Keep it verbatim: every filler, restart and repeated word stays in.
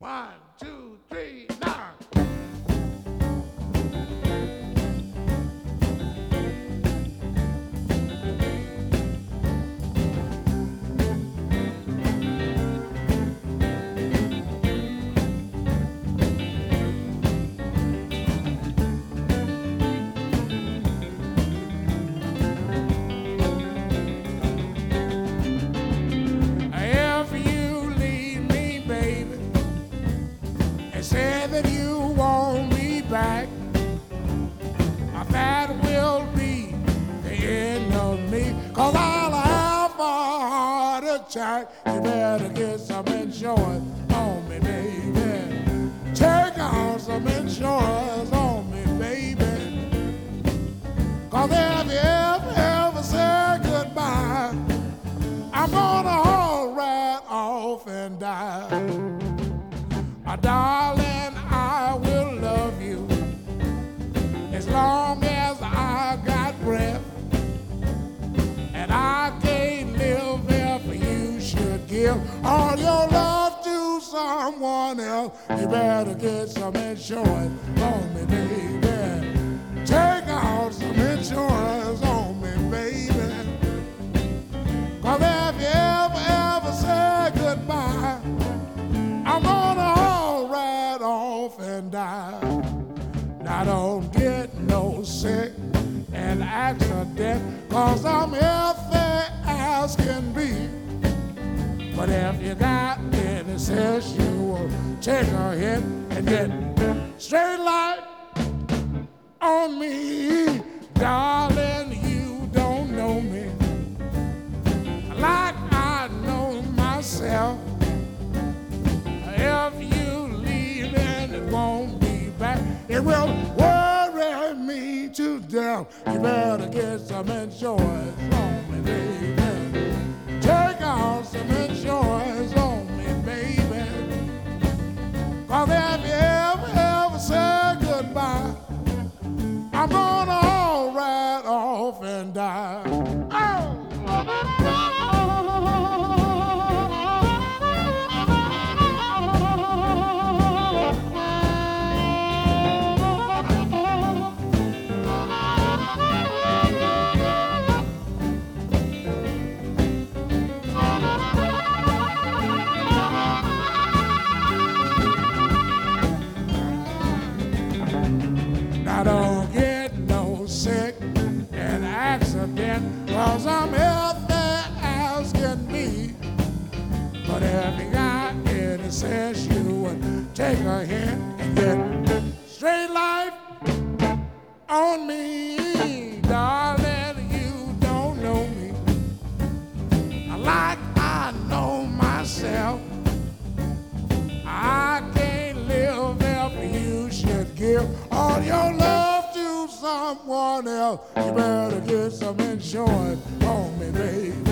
One, two, three, now. Say that you want me back, that will be the end of me, cause I'll have a heart attack. You better get some insurance on me, baby. Take out some insurance on me, baby. Cause if you ever, ever say goodbye, I'm gonna haul right off and die. Uh, darling, I will love you as long as I got breath, and I can't live if you should give all your love to someone else. You better get some insurance on me, baby. Take out some insurance on me, baby. Cause if you ever, ever say goodbye, I'm gonna haul right off and die. Now don't get no sick and accident, cause I'm healthy as can be. But if you got any sense, you will take a hit and get straight light on me. Darling, you don't know me like I know myself. If you leave and it won't be back, it will worry me to death. You better get some insurance on me, baby. Take out some insurance on me, baby. Cause if you ever, ever say goodbye, I'm gonna haul right off and die. Oh! I don't get no sick and accident, cause I'm healthy as can be. But if you got any sense, you would take a hint and get straight life on me. Darling, you don't know me like I know myself. I can't live if you should give all your love to someone else. You better get some insurance on me, baby.